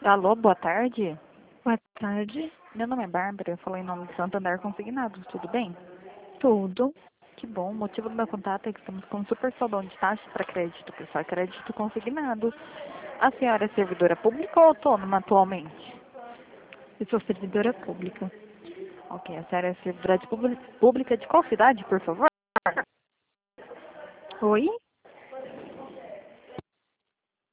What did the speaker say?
Alô, boa tarde. Boa tarde. Meu nome é Bárbara, eu falo em nome de Santander Consignados, tudo bem? Tudo. Que bom, o motivo do meu contato é que estamos com um super saldão de taxa para crédito pessoal e crédito consignado. A senhora é servidora pública ou autônoma atualmente? Eu sou servidora pública. Ok, a senhora é servidora pública de qual cidade, por favor? Oi?